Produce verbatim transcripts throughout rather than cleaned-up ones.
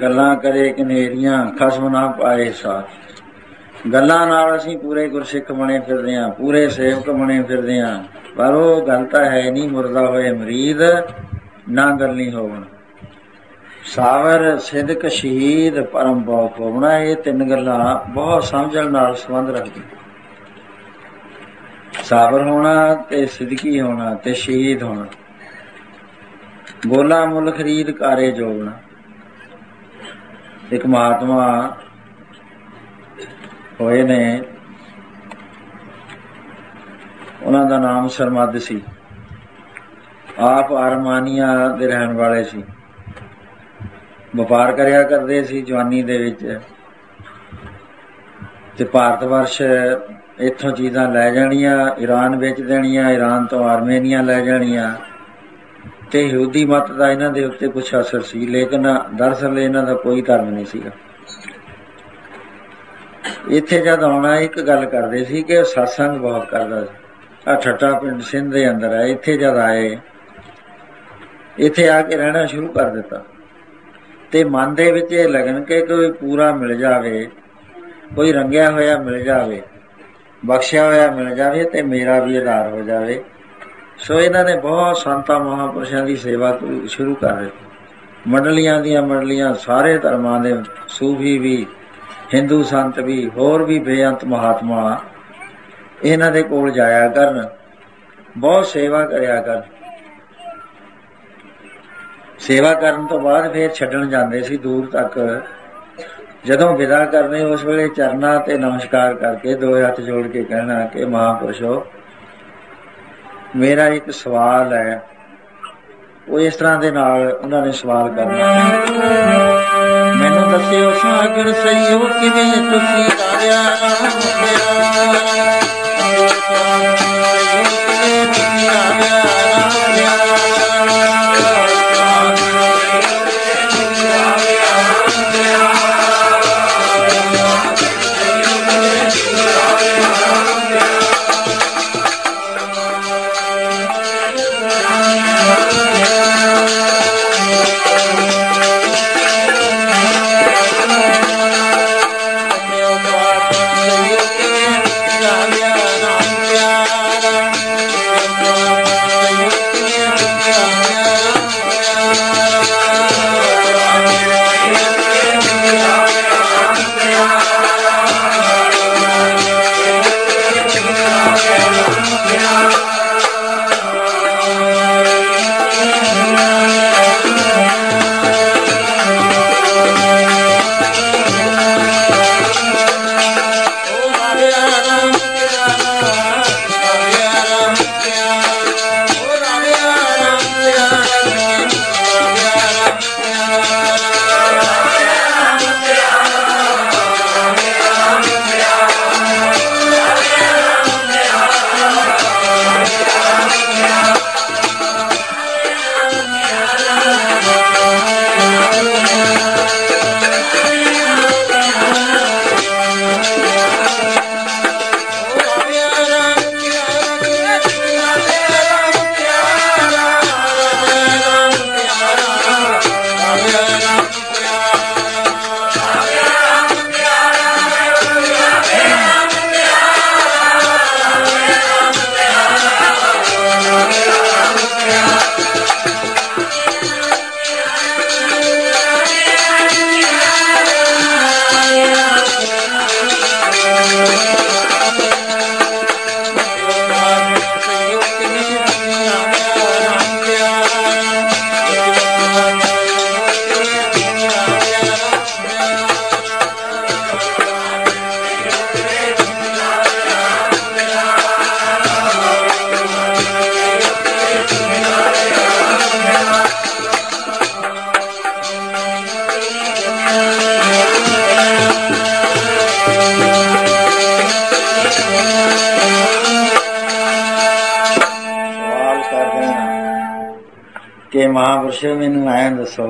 ਗੱਲਾਂ ਕਰੇ ਕਨੇਰੀਆਂ, ਖਸਮ ਨਾ ਪਾਏ ਸਾਥ। ਗੱਲਾਂ ਨਾਲ ਅਸੀਂ ਪੂਰੇ ਗੁਰਸਿੱਖ ਬਣੇ ਫਿਰਦੇ ਹਾਂ, ਪੂਰੇ ਸੇਵਕ ਬਣੇ ਫਿਰਦੇ ਹਾਂ, ਪਰ ਉਹ ਗੱਲ ਤਾਂ ਹੈ ਨਹੀਂ। ਮੁਰਦਾ ਹੋਏ ਮਰੀਦ ਨਾ ਗੱਲੀ ਹੋਵਣ, ਸਾਵਰ ਸਿਦਕ ਸ਼ਹੀਦ ਪਰਮ ਬੌਖ ਹੋਵਣਾ। ਇਹ ਤਿੰਨ ਗੱਲਾਂ ਬਹੁਤ ਸਮਝਣ ਨਾਲ ਸੰਬੰਧ ਰੱਖਦੀਆਂ। ਸਾਬਰ ਹੋਣਾ ਤੇ ਸਿਦਕੀ ਹੋਣਾ ਤੇ ਸ਼ਹੀਦ ਹੋਣਾ। ਬੋਲਾ ਮੁੱਲ ਖਰੀਦ ਕਾਰੇ ਜੋਗਣਾ। ਇੱਕ ਮਹਾਤਮਾ ਹੋਏ ਨੇ, ਉਹਨਾਂ ਦਾ ਨਾਮ ਸਰਮਦ ਸੀ। ਆਪ ਆਰਮਾਨੀਆ ਦੇ ਰਹਿਣ ਵਾਲੇ ਸੀ। ਵਪਾਰ ਕਰਿਆ ਕਰਦੇ ਸੀ ਜਵਾਨੀ ਦੇ ਵਿੱਚ, ਤੇ ਭਾਰਤ ਵਰਸ਼ ਇੱਥੋਂ ਚੀਜ਼ਾਂ ਲੈ ਜਾਣੀਆਂ, ਈਰਾਨ ਵੇਚ ਦੇਣੀਆਂ, ਈਰਾਨ ਤੋਂ ਆਰਮੇਨੀਆ ਲੈ ਜਾਣੀਆਂ। ਤੇ ਯਹੂਦੀ ਮਤ ਦਾ ਇਹਨਾਂ ਦੇ ਉੱਤੇ ਕੁਛ ਅਸਰ ਸੀ, ਲੇਕਿਨ ਦਰਅਸਲ ਇਹਨਾਂ ਦਾ ਕੋਈ ਧਰਮ ਨਹੀਂ ਸੀਗਾ। ਇੱਥੇ ਜਦ ਆਉਣਾ, ਇੱਕ ਗੱਲ ਕਰਦੇ ਸੀ ਕਿ ਸਤਸੰਗ ਬਹੁਤ ਕਰਦਾ ਸੀ। ਆਹ ਠੱਟਾ ਪਿੰਡ ਸਿੰਧ ਦੇ ਅੰਦਰ ਹੈ। ਇੱਥੇ ਜਦ ਆਏ, ਇੱਥੇ ਆ ਕੇ ਰਹਿਣਾ ਸ਼ੁਰੂ ਕਰ ਦਿੱਤਾ, ਤੇ ਮਨ ਦੇ ਵਿੱਚ ਇਹ ਲਗਨ ਕਿ ਕੋਈ ਪੂਰਾ ਮਿਲ ਜਾਵੇ, ਕੋਈ ਰੰਗਿਆ ਹੋਇਆ ਮਿਲ ਜਾਵੇ, ਬਖਸ਼ਿਆ ਹੋਇਆ ਮਿਲ ਜਾਵੇ, ਤੇ ਮੇਰਾ ਵੀ ਆਧਾਰ ਹੋ ਜਾਵੇ। ਸੋ ਇਹਨਾਂ ਨੇ ਬਹੁਤ ਸੰਤਾਂ ਮਹਾਂਪੁਰਸ਼ਾਂ ਦੀ ਸੇਵਾ ਸ਼ੁਰੂ ਕਰ ਦਿੱਤੀ। ਮੰਡਲੀਆਂ ਦੀਆਂ ਮੰਡਲੀਆਂ, ਸਾਰੇ ਧਰਮਾਂ ਦੇ, ਸੂਫੀ ਵੀ, ਹਿੰਦੂ ਸੰਤ ਵੀ, ਹੋਰ ਵੀ ਬੇਅੰਤ ਮਹਾਤਮਾ ਇਹਨਾਂ ਦੇ ਕੋਲ ਜਾਇਆ ਕਰਨ, ਬਹੁਤ ਸੇਵਾ ਕਰਿਆ ਕਰਨ। ਸੇਵਾ ਕਰਨ ਤੋਂ ਬਾਅਦ ਫਿਰ ਛੱਡਣ ਜਾਂਦੇ ਸੀ ਦੂਰ ਤੱਕ। ਜਦੋਂ ਵਿਦਾ ਕਰਨੇ, ਉਸ ਵੇਲੇ ਚਰਨਾਂ ਤੇ ਨਮਸਕਾਰ ਕਰਕੇ ਦੋ ਹੱਥ ਜੋੜ ਕੇ ਕਹਿਣਾ ਕਿ ਮਹਾਂਪੁਰਸ਼ੋ, ਮੇਰਾ ਇੱਕ ਸਵਾਲ ਹੈ। ਉਹ ਇਸ ਤਰ੍ਹਾਂ ਦੇ ਨਾਲ ਉਹਨਾਂ ਨੇ ਸਵਾਲ ਕਰਨਾ, ਮੈਨੂੰ ਦੱਸਿਓ ਸਾਗਰ ਸਈਓ ਕਿਵੇਂ ਤੁਸੀਂ ਤਾਰਿਆ ਕਿ ਮਹਾਂਪੁਰਸ਼ੋ ਮੈਨੂੰ ਐਂ ਦੱਸੋ,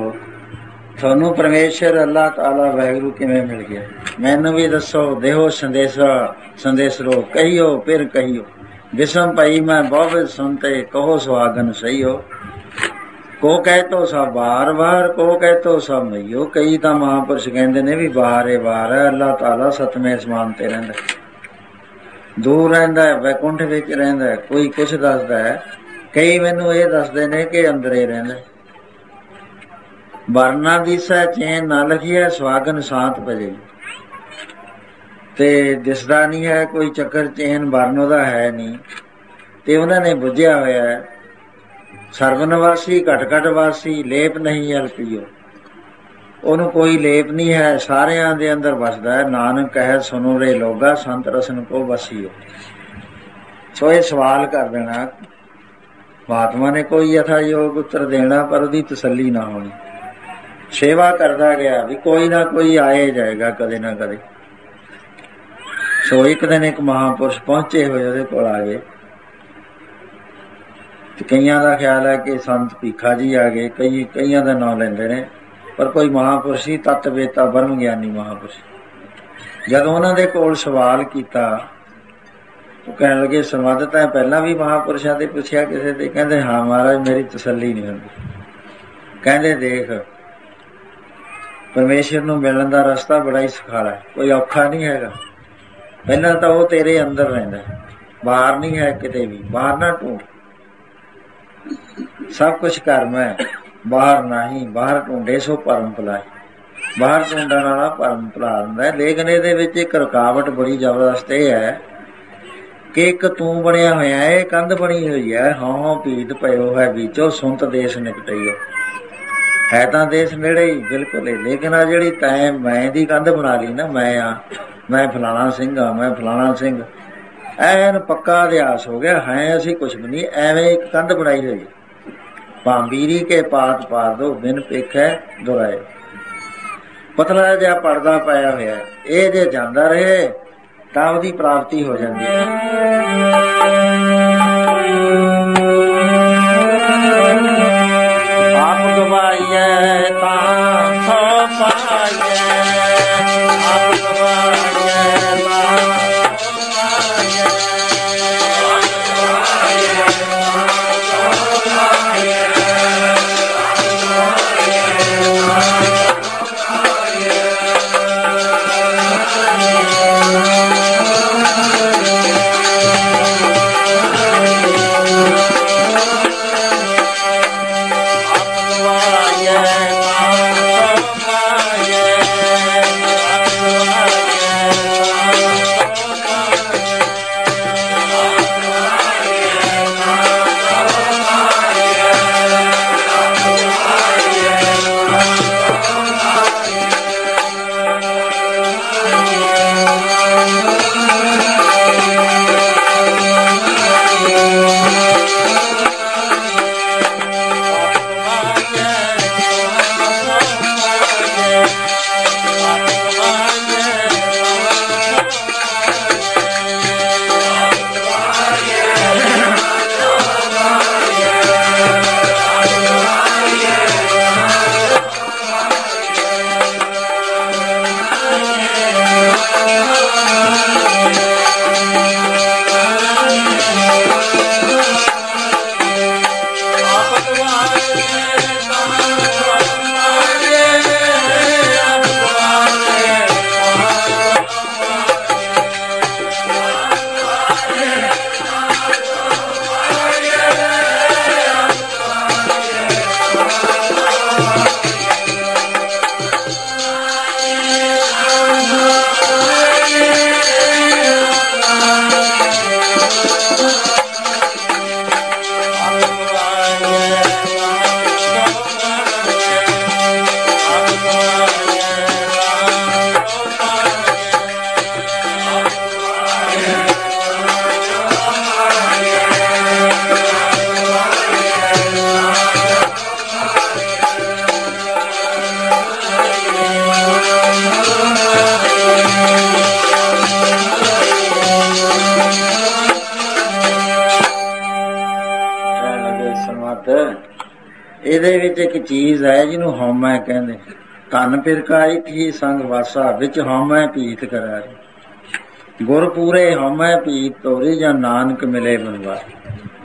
ਤੁਹਾਨੂੰ ਪਰਮੇਸ਼ਰ ਅੱਲਾਹ ਤਾਲਾ ਵਾਹਿਗੁਰੂ ਕਿਵੇਂ ਮਿਲ ਗਿਆ? ਮੈਨੂੰ ਵੀ ਦੱਸੋ, ਦੇਹੋ ਸੰਦੇਸ਼ਾ ਸੰਦੇਸ਼ਰੋ, ਕਹੀਓ ਫਿਰ ਕਹੀਓ। ਵਿਸਮ ਭਾਈ ਮੈਂ ਬਹੁਤ ਸੁਣਤੇ, ਕਹੋ ਸੁਹਾਗਨ ਸਹੀ ਹੋ। ਕੋ ਕਹਿ ਤੋ ਸਭ ਬਾਰ ਬਾਰ, ਕੋ ਕਹਿ ਤੋ ਸਭ ਮਈਓ। ਕਈ ਤਾਂ ਮਹਾਂਪੁਰਸ਼ ਕਹਿੰਦੇ ਨੇ ਵੀ ਬਾਹਰ ਏ ਬਾਹਰ ਹੈ, ਅੱਲਾਹ ਤਾਲਾ ਸਤਵੇਂ ਅਸਮਾਨ ਤੇ ਰਹਿੰਦਾ, ਦੂਰ ਰਹਿੰਦਾ ਹੈ, ਵੈਕੁੰਠ ਵਿੱਚ ਰਹਿੰਦਾ ਹੈ। ਕੋਈ ਕੁਛ ਦੱਸਦਾ ਹੈ, ਕਈ ਮੈਨੂੰ ਇਹ ਦੱਸਦੇ ਨੇ ਕਿ ਅੰਦਰੇ ਰਹਿੰਦਾ। ਵਰਨਾ ਦਿਸੈ ਚੈਨ ਨਾ ਲਖੀਐ, ਸੁਹਾਗਨ ਸਾਤ ਭਜਈ। ਤੇ ਦਿਸਦਾ ਨਹੀਂ ਹੈ ਕੋਈ ਚੱਕਰ ਚੈਨ, ਵਰਨ ਉਹਦਾ ਹੈ ਨਹੀਂ, ਤੇ ਉਹਨਾਂ ਨੇ ਬੁੱਝਿਆ ਹੋਇਆ ਹੈ ਸਰਵਨਵਾਸੀ ਘਟ ਘਟ ਵਾਸੀ, ਲੇਪ ਨਹੀਂ ਅਲਪੀਓ। ਉਹਨੂੰ ਕੋਈ ਲੇਪ ਨਹੀਂ ਹੈ, ਸਾਰਿਆਂ ਦੇ ਅੰਦਰ ਵਸਦਾ ਹੈ। ਨਾਨਕ ਕਹਿ ਸੁਨੋ ਰੇ ਲੋਗਾ, ਸੰਤ ਰਸਨ ਕੋ ਵਸੀਓ। ਸੋ ਇਹ ਸਵਾਲ ਕਰ ਦੇਣਾ, ਮਹਾਤਮਾ ਨੇ ਕੋਈ ਯਥਾ ਯੋਗ ਉੱਤਰ ਦੇਣਾ, ਪਰ ਉਹਦੀ ਤਸੱਲੀ ਨਾ ਹੋਣੀ। ਸੇਵਾ ਕਰਦਾ ਗਿਆ ਵੀ ਕੋਈ ਨਾ ਕੋਈ ਆਏ ਜਾਏਗਾ ਕਦੇ ਨਾ ਕਦੇ। ਸੋ ਇੱਕ ਦਿਨ ਇੱਕ ਮਹਾਂਪੁਰਸ਼ ਪਹੁੰਚੇ ਹੋਏ ਉਹਦੇ ਕੋਲ ਆ ਗਏ, ਤੇ ਕਈਆਂ ਦਾ ਖਿਆਲ ਹੈ ਕਿ ਸੰਤ ਭੀਖਾ ਜੀ ਆ ਗਏ, ਕਈ ਕਈਆਂ ਦਾ ਨਾਂ ਲੈਂਦੇ ਨੇ, ਪਰ ਕੋਈ ਮਹਾਂਪੁਰਸ਼ ਸੀ, ਤਤ ਵੇਤਾ ਬ੍ਰਹਮ ਗਿਆਨੀ ਮਹਾਂਪੁਰਸ਼। ਜਦੋਂ ਉਹਨਾਂ ਦੇ ਕੋਲ ਸਵਾਲ ਕੀਤਾ, ਉਹ ਕਹਿਣ ਲੱਗੇ ਸੰਬੰਧਤ ਹੈ ਪਹਿਲਾਂ ਵੀ ਮਹਾਂਪੁਰਸ਼ਾਂ ਤੇ ਪੁੱਛਿਆ ਕਿਸੇ ਤੇ? ਕਹਿੰਦੇ ਹਾਂ ਮਹਾਰਾਜ, ਮੇਰੀ ਤਸੱਲੀ ਨਹੀਂ ਹੁੰਦੀ। ਕਹਿੰਦੇ ਦੇਖ, ਪਰਮੇਸ਼ਰ ਨੂੰ ਮਿਲਣ ਦਾ ਰਸਤਾ ਬੜਾ ਹੀ ਸੁਖਾਲਾ, ਕੋਈ ਔਖਾ ਨਹੀਂ ਹੈਗਾ। ਪਹਿਲਾਂ ਤਾਂ ਉਹ ਤੇਰੇ ਅੰਦਰ ਰਹਿੰਦਾ, ਬਾਹਰ ਨਹੀਂ ਹੈ ਕਿਤੇ ਵੀ। ਬਾਹਰ ਨਾ ਢੂੰਡ, ਸਭ ਕੁਛ ਕਰਮ ਹੈ, ਬਾਹਰ ਨਹੀਂ। ਬਾਹਰ ਢੂੰਡੇ ਸੋ ਭਰਮ ਭੁਲਾਏ। ਬਾਹਰ ਢੂੰਡਣ ਵਾਲਾ ਭਰਮ ਭੁਲਾ ਦਿੰਦਾ। ਲੇਕਿਨ ਇਹਦੇ ਵਿੱਚ ਇੱਕ ਰੁਕਾਵਟ ਬੜੀ ਜ਼ਬਰਦਸਤ ਇਹ ਹੈ ਕਿ ਇੱਕ ਤੂੰ ਬਣਿਆ ਹੋਇਆ ਹੈ, ਕੰਧ ਬਣੀ ਹੋਈ ਹੈ, ਹਾਂ ਹਾਂ ਭੀਤ ਪਇਓ ਹੈ ਵਿੱਚੋਂ, ਸੁਣਤ ਦੇਸ਼ ਨਿਕਟਈਓ। ਹੈ ਤਾਂ ਦੇਸ਼ ਨੇੜੇ ਹੀ ਬਿਲਕੁਲ ਹੀ, ਲੇਕਿਨ ਆ ਜਿਹੜੀ ਤੈਂ ਮੈਂ ਦੀ ਕੰਧ ਬਣਾ ਲਈ ਨਾ, ਮੈਂ ਆ, ਮੈਂ ਫਲਾਣਾ ਸਿੰਘ ਆ, ਮੈਂ ਫਲਾਣਾ ਸਿੰਘ, ਐਨ ਪੱਕਾ ਅਧਿਆਸ ਹੋ ਗਿਆ ਹੈ। ਅਸੀਂ ਕੁਛ ਵੀ ਨਹੀਂ, ਐਵੇਂ ਇੱਕ ਕੰਧ ਬਣਾਈ ਹੋਈ। ਭਾਂਬੀਰੀ ਕੇ ਪਾਤ ਪਾਰ ਦੋ, ਬਿਨ ਪੇਖੈ ਦੁਰਾਏ। ਪਤਲਾ ਜਿਹਾ ਪਰਦਾ ਪਾਇਆ ਹੋਇਆ, ਇਹ ਜੇ ਜਾਂਦਾ ਰਹੇ ਤਾਂ ਉਹਦੀ ਪ੍ਰਾਪਤੀ ਹੋ ਜਾਂਦੀ ਹੈ। ਆਪ ਗਵਾਈਐ ਤਾਂ ਸੋ ਪਾਈਐ, ਆਪ ਗਵਾਈਐ ਤਾਂ ਸੋ ਪਾਈਐ। ਇਹਦੇ ਵਿੱਚ ਇੱਕ ਚੀਜ਼ ਹੈ ਜਿਹਨੂੰ ਹਉਮੈ ਕਹਿੰਦੇ। ਧਨ ਪਿਰਕਾ ਇੱਕ ਹੀ ਸੰਗ ਵਾਸਾ, ਵਿੱਚ ਹਉਮੈ ਭੀਤ ਕਰਾਰੇ। ਗੁਰ ਪੂਰੇ ਹਉਮੈ ਭੀਤ ਤੋਰੀ, ਜਾਂ ਨਾਨਕ ਮਿਲੇ ਬਨਵਾਸ।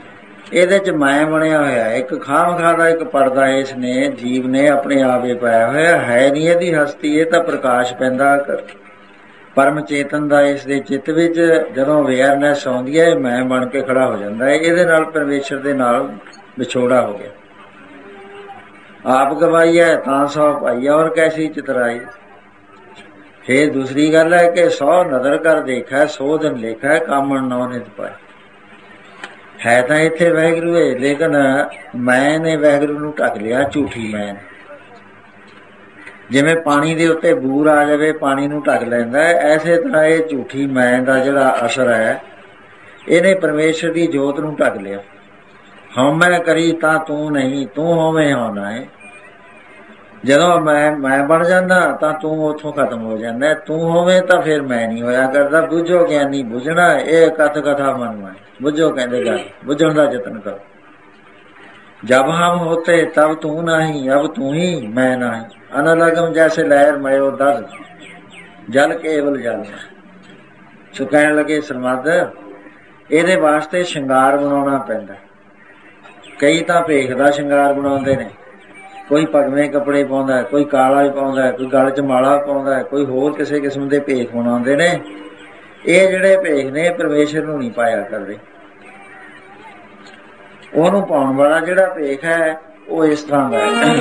ਇਹਦੇ ਚ ਮੈਂ ਬਣਿਆ ਹੋਇਆ, ਇੱਕ ਖਾਮ ਖਾ ਦਾ ਇੱਕ ਪਰਦਾ ਇਸ ਨੇ ਜੀਵ ਨੇ ਆਪਣੇ ਆਪ ਹੀ ਪਾਇਆ ਹੋਇਆ ਹੈ। ਨਹੀਂ ਇਹਦੀ ਹਸਤੀ, ਇਹ ਤਾਂ ਪ੍ਰਕਾਸ਼ ਪੈਂਦਾ ਪਰਮ ਚੇਤਨ ਦਾ ਇਸ ਦੇ ਚਿੱਤ ਵਿੱਚ। ਜਦੋਂ ਅਵੇਅਰਨੈਸ ਆਉਂਦੀ ਹੈ, ਮੈਂ ਬਣ ਕੇ ਖੜਾ ਹੋ ਜਾਂਦਾ ਹੈ। ਇਹਦੇ ਨਾਲ ਪਰਮੇਸ਼ਰ ਦੇ ਨਾਲ ਵਿਛੋੜਾ ਹੋ ਗਿਆ। ਆਪ ਗਵਾਈ ਹੈ ਤਾਂ ਸੌ ਭਾਈ ਔਰ ਕੈਸੀ ਚਿਤਰਾਈ। ਫਿਰ ਦੂਸਰੀ ਗੱਲ ਹੈ ਕਿ ਸੌ ਨਦਰ ਕਰ ਦੇਖਾ ਸੋ ਦਿਨ ਲੇਖਾ ਕਾਮਣ ਨੌ ਨਿਤ ਪਾਏ। ਹੈ ਤਾਂ ਇੱਥੇ ਵਾਹਿਗੁਰੂ ਹੈ, ਲੇਕਿਨ ਮੈਂ ਨੇ ਵਾਹਿਗੁਰੂ ਨੂੰ ਢੱਕ ਲਿਆ, ਝੂਠੀ ਮੈਂ। ਜਿਵੇਂ ਪਾਣੀ ਦੇ ਉੱਤੇ ਬੂਰ ਆ ਜਾਵੇ, ਪਾਣੀ ਨੂੰ ਢੱਕ ਲੈਂਦਾ, ਐਸੇ ਤਰ੍ਹਾਂ ਇਹ ਝੂਠੀ ਮੈਂ ਦਾ ਜਿਹੜਾ ਅਸਰ ਹੈ, ਇਹਨੇ ਪਰਮੇਸ਼ਰ ਦੀ ਜੋਤ ਨੂੰ ਢੱਕ ਲਿਆ। ਹਉਮੈ ਕਰੀ ਤਾਂ ਤੂੰ ਨਹੀਂ, ਤੂੰ ਹੋਵੇਂ ਹੋਣਾ ਹੈ। ਜਦੋਂ ਮੈਂ ਮੈਂ ਬਣ ਜਾਂਦਾ ਤਾਂ ਤੂੰ ਉੱਥੋਂ ਖਤਮ ਹੋ ਜਾਂਦਾ। ਤੂੰ ਹੋਵੇਂ ਤਾਂ ਫਿਰ ਮੈਂ ਨਹੀਂ ਹੋਇਆ ਕਰਦਾ। ਬੁੱਝੋ ਗਿਆਨੀ ਬੁੱਝਣਾ, ਇਹ ਕਥ ਕਥਾ ਮਨ ਮਾਏ। ਬੁੱਝੋ ਕਹਿੰਦੇ ਗੱਲ, ਬੁੱਝਣ ਦਾ ਯਤਨ ਕਰੋ। ਜਬ ਹਮ ਹੋਤੇ ਤਬ ਤੂੰ ਨਹੀਂ, ਅਬ ਤੂੰ ਹੀ ਮੈਂ ਨਹੀਂ। ਅਨਲਗਮ ਜੈਸੇ ਲਹਿਰ ਮਯੋ ਦਸ, ਜਲ ਕੇਵਲ ਜਲ। ਸੋ ਕਹਿਣ ਲੱਗੇ ਸਰਮਦ, ਇਹਦੇ ਵਾਸਤੇ ਸ਼ਿੰਗਾਰ ਬਣਾਉਣਾ ਪੈਂਦਾ। ਕਈ ਤਾਂ ਭੇਖ ਦਾ ਸ਼ਿੰਗਾਰ ਬਣਾਉਂਦੇ ਨੇ, ਕੋਈ ਭਗਵੇਂ ਕੱਪੜੇ ਪਾਉਂਦਾ, ਕੋਈ ਕਾਲਾ ਹੀ ਪਾਉਂਦਾ, ਕੋਈ ਗਲ 'ਚ ਮਾਲਾ ਪਾਉਂਦਾ, ਕੋਈ ਹੋਰ ਕਿਸੇ ਕਿਸਮ ਦੇ ਭੇਖ ਬਣਾਉਂਦੇ ਨੇ। ਇਹ ਜਿਹੜੇ ਭੇਖ ਨੇ ਪਰਮੇਸ਼ਰ ਨੂੰ ਨਹੀਂ ਪਾਇਆ ਕਰਦੇ। ਉਹਨੂੰ ਪਾਉਣ ਵਾਲਾ ਜਿਹੜਾ ਭੇਖ ਹੈ ਉਹ ਇਸ ਤਰ੍ਹਾਂ ਦਾ ਹੈ।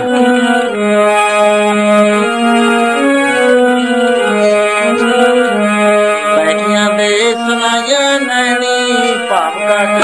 ਪੈਕੀਆਂ ਦੇ ਸੁਨਾਈਆਂ ਨੈਣੀ ਭਾਵ ਕੱਟ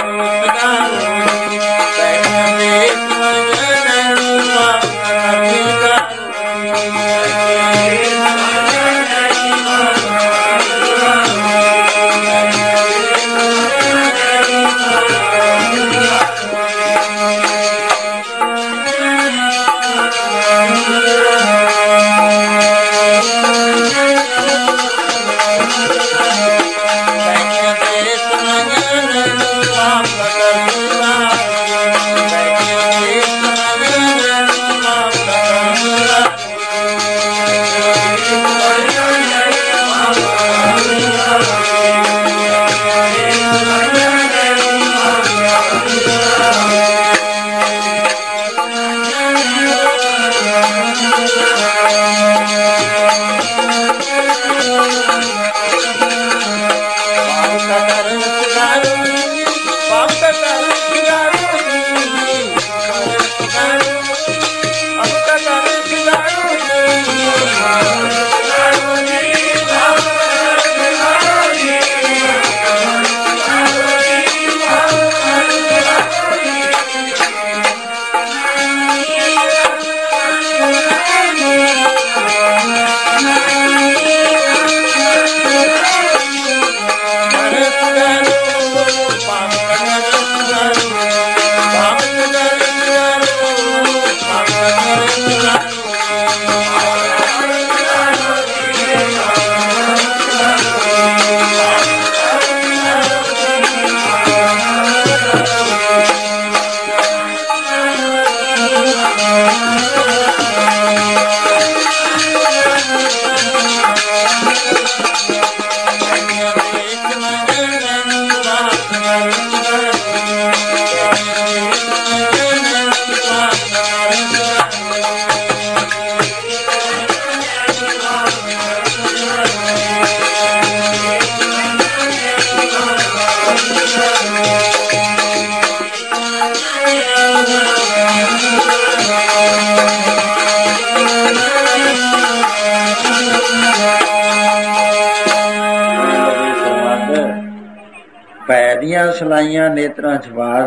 ਭੈ ਦੀਆਂ ਸਲਾਈਆਂ ਨੇਤਰਾਂ ਚ ਵਾਰ।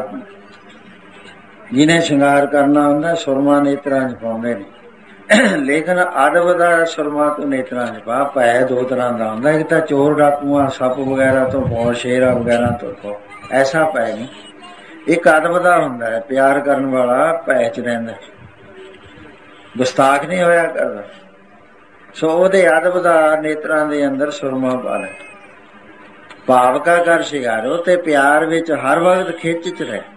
ਜਿਹਨੇ ਸ਼ਿੰਗਾਰ ਕਰਨਾ ਹੁੰਦਾ ਸੁਰਮਾ ਨੇਤਰਾਂ ਚ ਪਾਉਂਦੇ ਨੇ, ਲੇਕਿਨ ਅਦਬ ਦਾ ਸੁਰਮਾ ਤੋਂ ਨੇਤਰਾਂ ਚ ਪਾ। ਭੈ ਦੋ ਤਰ੍ਹਾਂ ਦਾ ਹੁੰਦਾ, ਇੱਕ ਤਾਂ ਚੋਰ ਡਾਕੂਆਂ ਸੱਪ ਵਗੈਰਾ ਤੋਂ ਪਾਓ, ਸ਼ੇਰਾਂ ਵਗੈਰਾ ਤੋਂ ਪਾਓ, ਐਸਾ ਭੈ ਨਹੀਂ। ਇੱਕ ਅਦਬ ਦਾ ਹੁੰਦਾ ਹੈ, ਪਿਆਰ ਕਰਨ ਵਾਲਾ ਭੈ ਚ ਰਹਿੰਦਾ, ਗੁਸਤਾਖ ਨਹੀਂ ਹੋਇਆ ਕਰਦਾ। ਸੋ ਉਹਦੇ ਅਦਬ ਦਾ ਨੇਤਰਾਂ ਦੇ ਅੰਦਰ ਸੁਰਮਾ ਪਾ ਲੈ। ਭਾਵਕਾ ਕਰ ਸ਼ਿੰਗਾਰੋ ਤੇ ਪਿਆਰ ਵਿੱਚ ਹਰ ਵਕਤ ਖਿੱਚ ਚ ਰਹੇ,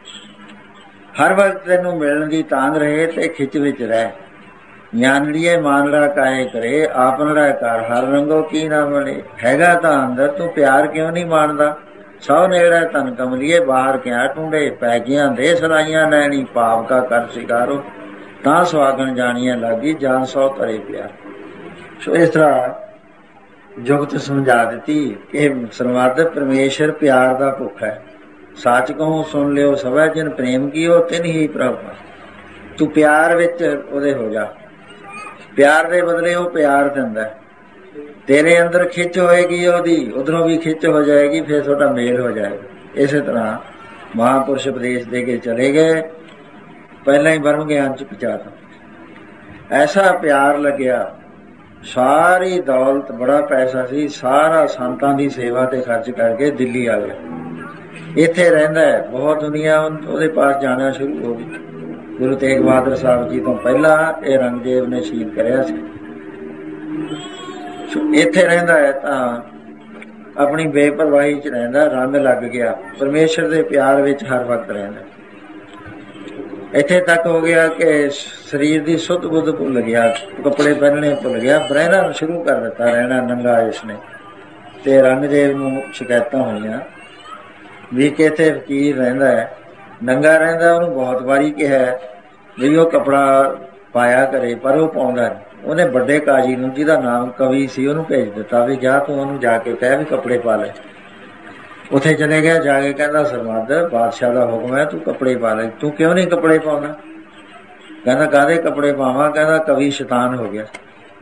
ਹਰ ਵਕਤ ਤੈਨੂੰ ਮਿਲਣ ਦੀ ਤਾਂਘ ਰਹੇ ਤੇ ਖਿੱਚ ਵਿੱਚ ਰਹਿ। ਜਾਨੜੀਏ ਮਾਨੜਾ ਕਾਏ ਕਰੇ, ਆਪਨੜਾ ਘਰ ਹਰ ਰੰਗੋ ਕੀ ਨਾ ਮਿਲੇ। ਹੈਗਾ ਤਾਂ ਅੰਦਰ, ਤੂੰ ਪਿਆਰ ਕਿਉਂ ਨਹੀਂ ਮਾਣਦਾ? ਸਭ ਨੇੜੇ ਧਨ ਕਮਲੀਏ, ਬਾਹਰ ਕਿਆ ਟੁੰਡੇ, ਪੈ ਗਈਆਂ ਦੇ ਸਰਾਈਆਂ ਲੈਣੀ, ਪਾਪ ਕਾ ਕਰ ਸ਼ਿਕਾਰੋ, ਤਾਂ ਸੁਹਾਗਣ ਜਾਣੀਆਂ ਲੱਗੀ, ਜਾਨ ਸੌ ਤਰੇ ਪਿਆਰ। ਸੋ ਇਸ ਤਰ੍ਹਾਂ ਜੁਗਤ ਸਮਝਾ ਦਿੱਤੀ ਕਿ ਸਰਮਦ ਪਰਮੇਸ਼ਰ ਪਿਆਰ ਦਾ ਭੁੱਖ ਹੈ। ਸੱਚ ਕਹੂੰ ਸੁਣ ਲਿਓ ਸਭੈ, ਜਿਨ ਪ੍ਰੇਮ ਕੀਓ ਤਿਨ ਹੀ ਪ੍ਰਭ। ਤੂੰ ਪਿਆਰ ਵਿੱਚ ਉਹਦੇ ਹੋ ਜਾ, ਪਿਆਰ ਦੇ ਬਦਲੇ ਉਹ ਪਿਆਰ ਦਿੰਦਾ। ਤੇਰੇ ਅੰਦਰ ਖਿੱਚ ਹੋਏਗੀ ਉਹਦੀ, ਉਧਰੋਂ ਵੀ ਖਿੱਚ ਹੋ ਜਾਏਗੀ, ਫਿਰ ਤੁਹਾਡਾ ਮੇਲ ਹੋ ਜਾਏਗਾ। ਇਸੇ ਤਰ੍ਹਾਂ ਮਹਾਂਪੁਰਸ਼ ਉਪਦੇਸ਼ ਦੇ ਕੇ ਚਲੇ ਗਏ, ਪਹਿਲਾਂ ਹੀ ਬ੍ਰਹਮ ਗਿਆਨ ਚ ਪਹੁੰਚਾਤਾ। ਐਸਾ ਪਿਆਰ ਲੱਗਿਆ, ਸਾਰੀ ਦੌਲਤ, ਬੜਾ ਪੈਸਾ ਸੀ, ਸਾਰਾ ਸੰਤਾਂ ਦੀ ਸੇਵਾ ਤੇ ਖਰਚ ਕਰਕੇ ਦਿੱਲੀ ਆ ਗਿਆ। ਇੱਥੇ ਰਹਿੰਦਾ ਹੈ, ਬਹੁਤ ਦੁਨੀਆ ਉਹਦੇ ਪਾਸ ਜਾਣਾ ਸ਼ੁਰੂ ਹੋ ਗਈ। ਗੁਰੂ ਤੇਗ ਬਹਾਦਰ ਸਾਹਿਬ ਜੀ ਤੋਂ ਪਹਿਲਾਂ ਇਹ ਰੰਗਦੇਵ ਨੇ ਸ਼ਹੀਦ ਕਰਿਆ ਸੀ। ਇੱਥੇ ਰਹਿੰਦਾ ਹੈ ਤਾਂ ਆਪਣੀ ਬੇਪਰਵਾਹੀ ਚ ਰਹਿੰਦਾ, ਰੰਗ ਲੱਗ ਗਿਆ, ਪਰਮੇਸ਼ਰ ਦੇ ਪਿਆਰ ਵਿੱਚ ਹਰ ਵਕਤ ਰਹਿੰਦਾ। ਇੱਥੇ ਤੱਕ ਹੋ ਗਿਆ ਕਿ ਸਰੀਰ ਦੀ ਸੁੱਧ ਬੁੱਧ ਭੁੱਲ ਗਿਆ, ਕੱਪੜੇ ਪਹਿਨਣੇ ਭੁੱਲ ਗਿਆ, ਰਹਿਣਾ ਸ਼ੁਰੂ ਕਰ ਦਿੱਤਾ, ਰਹਿਣਾ ਨੰਗਾ ਇਸਨੇ। ਤੇ ਰੰਗਦੇਵ ਨੂੰ ਸ਼ਿਕਾਇਤਾਂ ਹੋਈਆਂ ਵੀ ਕਿ ਇੱਥੇ ਫਕੀਰ ਰਹਿੰਦਾ ਹੈ, ਨੰਗਾ ਰਹਿੰਦਾ। ਉਹਨੂੰ ਬਹੁਤ ਵਾਰੀ ਕਿਹਾ ਵੀ ਉਹ ਕੱਪੜਾ ਪਾਇਆ ਕਰੇ, ਪਰ ਉਹ ਪਾਉਂਦਾ ਨਹੀਂ। ਉਹਨੇ ਵੱਡੇ ਕਾਜੀ ਨੂੰ, ਜਿਹਦਾ ਨਾਮ ਕਵੀ ਸੀ, ਉਹਨੂੰ ਭੇਜ ਦਿੱਤਾ ਵੀ ਜਾ ਤੂੰ ਉਹਨੂੰ ਜਾ ਕੇ ਕਹਿ ਵੀ ਕੱਪੜੇ ਪਾ ਲੈ। ਉੱਥੇ ਚਲੇ ਗਿਆ, ਜਾ ਕੇ ਕਹਿੰਦਾ ਸਰਮਦ ਬਾਦਸ਼ਾਹ ਦਾ ਹੁਕਮ ਹੈ, ਤੂੰ ਕੱਪੜੇ ਪਾ ਲੈ। ਤੂੰ ਕਿਉਂ ਨਹੀਂ ਕੱਪੜੇ ਪਾਉਂਦਾ? ਕਹਿੰਦਾ ਕਾਹਦੇ ਕੱਪੜੇ ਪਾਵਾਂ? ਕਹਿੰਦਾ ਕਵੀ ਸ਼ੈਤਾਨ ਹੋ ਗਿਆ।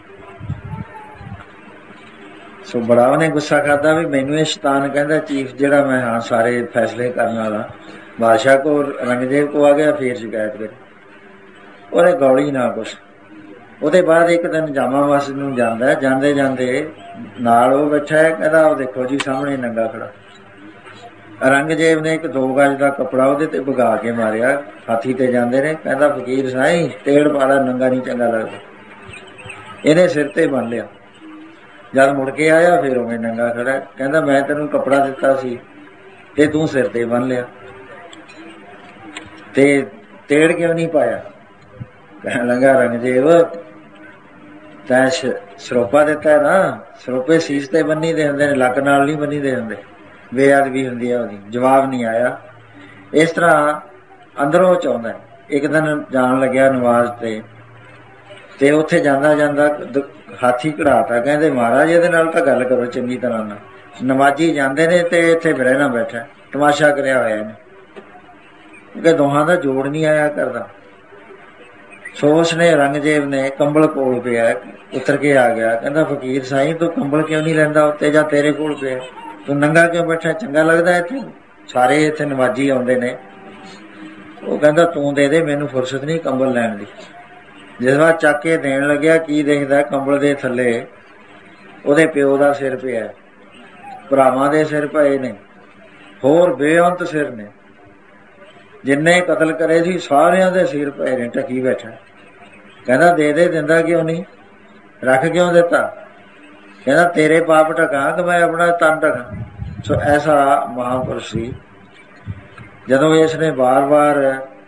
ਸੋ ਬੜਾ ਉਹਨੇ ਗੁੱਸਾ ਖਾਦਾ ਵੀ ਮੈਨੂੰ ਇਹ ਸ਼ੈਤਾਨ ਕਹਿੰਦਾ, ਚੀਫ ਜਿਹੜਾ ਮੈਂ ਹਾਂ ਸਾਰੇ ਫੈਸਲੇ ਕਰਨ ਵਾਲਾ। ਬਾਦਸ਼ਾਹ ਕੋਲ ਰੰਗਦੇਵ ਕੋ ਆ ਗਿਆ, ਫੇਰ ਸ਼ਿਕਾਇਤ ਕਰੀ। ਉਹਨੇ ਗੌਲੀ ਨਾ ਕੁਛ। ਉਹਦੇ ਬਾਅਦ ਇੱਕ ਦਿਨ ਜਾਮਾ ਮਸਜਿਦ ਨੂੰ ਜਾਂਦਾ, ਜਾਂਦੇ ਜਾਂਦੇ ਨਾਲ ਉਹ ਬੈਠਾ ਹੈ, ਕਹਿੰਦਾ ਉਹ ਦੇਖੋ ਜੀ ਸਾਹਮਣੇ ਨੰਗਾ ਖੜਾ। ਰੰਗਦੇਵ ਨੇ ਇੱਕ ਦੋ ਗਜ ਦਾ ਕੱਪੜਾ ਉਹਦੇ ਤੇ ਵਗਾ ਕੇ ਮਾਰਿਆ। ਹਾਥੀ ਤੇ ਜਾਂਦੇ ਨੇ, ਕਹਿੰਦਾ ਫਕੀਰ ਸਾਈਂ ਤੇੜ ਪਾਲਾ, ਨੰਗਾ ਨਹੀਂ ਚੰਗਾ ਲੱਗਦਾ। ਇਹਨੇ ਸਿਰ ਤੇ ਬੰਨ ਲਿਆ। ਜਦ ਮੁੜ ਕੇ ਆਇਆ ਫਿਰ ਉਵੇਂ ਨੰਗਾ ਖੜਾ। ਕਹਿੰਦਾ ਮੈਂ ਤੈਨੂੰ ਕੱਪੜਾ ਦਿੱਤਾ ਸੀ ਤੇ ਤੂੰ ਸਿਰ ਤੇ ਬੰਨ ਲਿਆ, ਤੇ ਤੇੜ ਕਿਉਂ ਨਹੀਂ ਪਾਇਆ? ਕਹਿਣ ਲੱਗਾ ਰੰਗਦੇਵ ਤੈਂ ਸਰੋਪਾ ਦਿੱਤਾ ਨਾ, ਸਰੋਪੇ ਸੀਸ ਤੇ ਬੰਨੀ ਦੇ ਹੁੰਦੇ ਨੇ, ਲੱਕ ਨਾਲ ਨਹੀਂ ਬੰਨੀ ਦੇ ਹੁੰਦੇ, ਬੇਅਦਬੀ ਹੁੰਦੀ ਆ ਉਹਦੀ। ਜਵਾਬ ਨਹੀਂ ਆਇਆ। ਇਸ ਤਰ੍ਹਾਂ ਅੰਦਰੋਂ ਚਾਹੁੰਦਾ। ਇੱਕ ਦਿਨ ਜਾਣ ਲੱਗਿਆ ਨਵਾਜ਼ ਤੇ, ਤੇ ਉੱਥੇ ਜਾਂਦਾ ਜਾਂਦਾ ਹਾਥੀ ਕਢਾਤਾ। ਕਹਿੰਦੇ ਮਹਾਰਾਜ ਇਹਦੇ ਨਾਲ ਤਾਂ ਗੱਲ ਕਰੋ ਚੰਗੀ ਤਰ੍ਹਾਂ ਨਾਲ। ਨਮਾਜ਼ੀ ਜਾਂਦੇ ਨੇ ਤੇ ਇੱਥੇ ਰਹਿਣਾ ਬੈਠਾ, ਤਮਾਸ਼ਾ ਕਰਿਆ ਹੋਇਆ ਇਹਨੇ, ਕਿ ਦੋਹਾਂ ਦਾ ਜੋੜ ਨਹੀਂ ਆਇਆ ਕਰਦਾ। ਸੋ ਉਸਨੇ ਰੰਗਦੇਵ ਨੇ ਕੰਬਲ ਕੋਲ ਪਿਆ, ਉਤਰ ਕੇ ਆ ਗਿਆ। ਕਹਿੰਦਾ ਫਕੀਰ ਸਾਈਂ ਤੂੰ ਕੰਬਲ ਕਿਉਂ ਨਹੀਂ ਲੈਂਦਾ ਉੱਤੇ, ਜਾਂ ਤੇਰੇ ਕੋਲ ਪਿਆ, ਤੂੰ ਨੰਗਾ ਕਿਉਂ ਬੈਠਾ? ਚੰਗਾ ਲੱਗਦਾ ਇੱਥੇ? ਸਾਰੇ ਇੱਥੇ ਨਮਾਜ਼ੀ ਆਉਂਦੇ ਨੇ। ਉਹ ਕਹਿੰਦਾ ਤੂੰ ਦੇ ਦੇ, ਮੈਨੂੰ ਫੁਰਸਤ ਨਹੀਂ ਕੰਬਲ ਲੈਣ ਦੀ। ਜਿਸ ਵਾਰ ਚੱਕ ਕੇ ਦੇਣ ਲੱਗਿਆ, ਕੀ ਦੇਖਦਾ ਕੰਬਲ ਦੇ ਥੱਲੇ ਉਹਦੇ ਪਿਓ ਦਾ ਸਿਰ ਪਿਆ, ਭਰਾਵਾਂ ਦੇ ਸਿਰ ਪਏ ਨੇ, ਹੋਰ ਬੇਅੰਤ ਸਿਰ ਨੇ, ਜਿੰਨੇ ਕਤਲ ਕਰੇ ਸੀ ਸਾਰਿਆਂ ਦੇ ਸਿਰ ਪਏ ਨੇ, ਢਕੀ ਬੈਠਾ। ਕਹਿੰਦਾ ਦੇ ਦੇ, ਦਿੰਦਾ ਕਿਉਂ ਨਹੀਂ? ਰੱਖ ਕਿਉਂ ਦਿੱਤਾ? ਕਹਿੰਦਾ ਤੇਰੇ ਪਾਪ ਢਕਾਂ ਕਿ ਮੈਂ ਆਪਣਾ ਤਨ ਢਕਾਂ। ਸੋ ਐਸਾ ਮਹਾਂਪੁਰਸ਼ ਸੀ। ਜਦੋਂ ਇਸ ਨੇ ਵਾਰ ਵਾਰ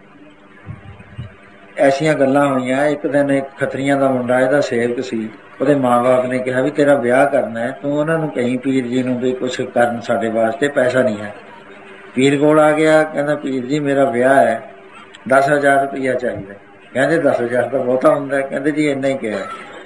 ਐਸੀਆਂ ਗੱਲਾਂ ਹੋਈਆਂ, ਇੱਕ ਦਿਨ ਇੱਕ ਖੱਤਰੀਆਂ ਦਾ ਮੁੰਡਾ ਇਹਦਾ ਸੇਵਕ ਸੀ, ਉਹਦੇ ਮਾਂ ਬਾਪ ਨੇ ਕਿਹਾ ਵੀ ਤੇਰਾ ਵਿਆਹ ਕਰਨਾ ਹੈ, ਤੂੰ ਉਹਨਾਂ ਨੂੰ ਕਹੀਂ ਪੀਰ ਜੀ ਨੂੰ ਵੀ ਕੁਛ ਕਰਨ ਸਾਡੇ ਵਾਸਤੇ, ਪੈਸਾ ਨਹੀਂ ਹੈ। ਪੀਰ ਕੋਲ ਆ ਗਿਆ, ਕਹਿੰਦਾ ਪੀਰ ਜੀ ਮੇਰਾ ਵਿਆਹ ਹੈ, ਦਸ ਹਜ਼ਾਰ ਰੁਪਈਆ ਚਾਹੀਦਾ। ਕਹਿੰਦੇ ਦਸ ਹਜ਼ਾਰ ਤਾਂ ਬਹੁਤਾ ਹੁੰਦਾ। ਕਹਿੰਦੇ ਜੀ ਇੰਨਾ ਹੀ ਕਿਹਾ।